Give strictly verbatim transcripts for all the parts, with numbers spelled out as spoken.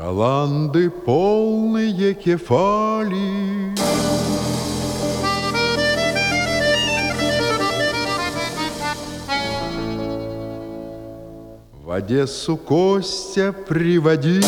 Шаланды полные кефали, в Одессу Костя приводил.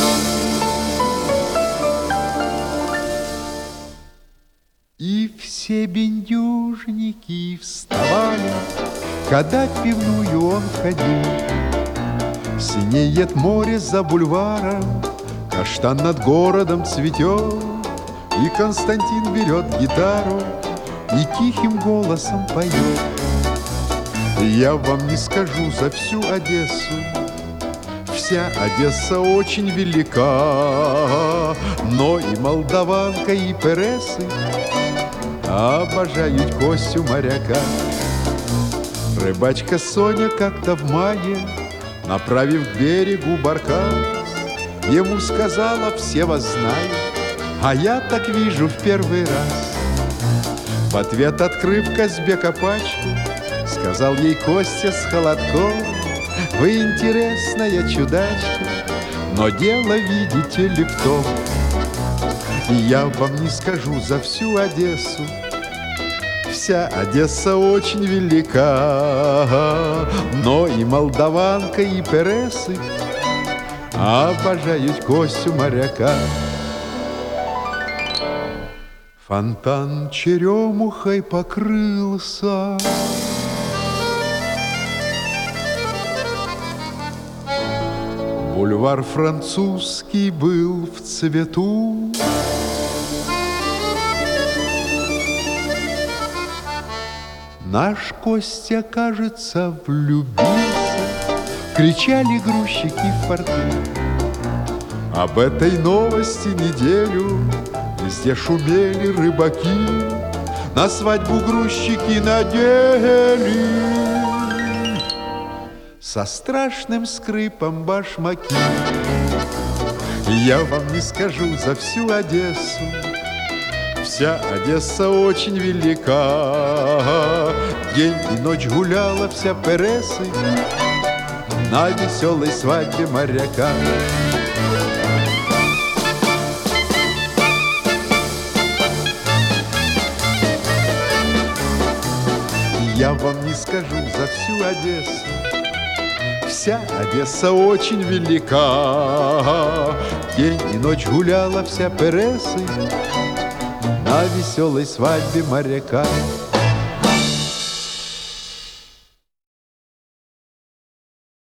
И все бендюжники вставали, когда в пивную он ходил. Синеет море за бульваром, каштан над городом цветет, и Константин берет гитару и тихим голосом поет. Я вам не скажу за всю Одессу, вся Одесса очень велика, но и молдаванка, и пересы обожают Костю моряка. Рыбачка Соня как-то в мае, направив к берегу баркас, ему сказала: все вас знают, а я так вижу в первый раз. В ответ, открыв Казбека пачку, сказал ей Костя с холодком: вы интересная чудачка, но дело, видите ли, в том. И я вам не скажу за всю Одессу, вся Одесса очень велика, но и молдаванка, и пересы обожают Костю моряка. Фонтан черемухой покрылся, бульвар французский был в цвету. Наш Костя, кажется, влюбился, кричали грузчики в порту. Об этой новости неделю везде шумели рыбаки, на свадьбу грузчики надели со страшным скрипом башмаки. Я вам не скажу за всю Одессу, вся Одесса очень велика, день и ночь гуляла вся пересы на веселой свадьбе моряка. Я вам не скажу за всю Одессу, вся Одесса очень велика, день и ночь гуляла вся пересы на веселой свадьбе моряка.